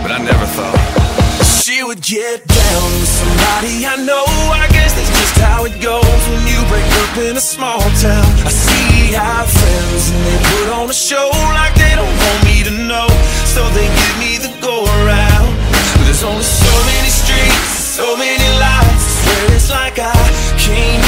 but I never thought she would get down with somebody I know. I guess that's just how it goes when you break up in a small town. I see our friends and they put on a show like they don't want me to know, so they give me the go around. But there's only so many streets, so many lights, I swear it's like I can't